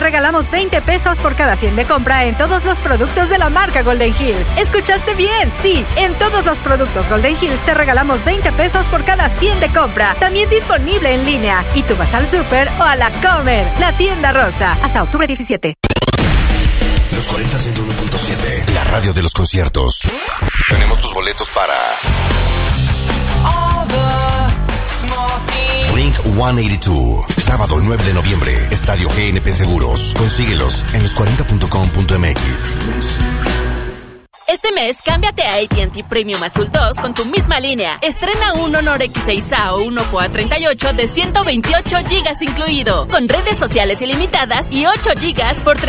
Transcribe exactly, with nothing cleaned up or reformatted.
regalamos veinte pesos por cada cien de compra en todos los productos de la marca Golden Hills. ¿Escuchaste bien? Sí, en todos los productos Golden Hills te regalamos veinte pesos por cada cien de compra. También disponible en línea. Y tú vas al súper o a la Comer, la tienda rosa. Hasta octubre diecisiete. Los cuarenta ciento uno punto siete, la radio de los conciertos. Tenemos tus boletos para Blink ciento ochenta y dos, sábado nueve de noviembre, Estadio G N P Seguros. Consíguelos en los cuarenta punto com punto m x. Este mes, cámbiate a A T and T Premium Azul dos con tu misma línea. Estrena un Honor X seis A o uno Quad treinta y ocho de ciento veintiocho gigas incluido, con redes sociales ilimitadas y ocho gigas por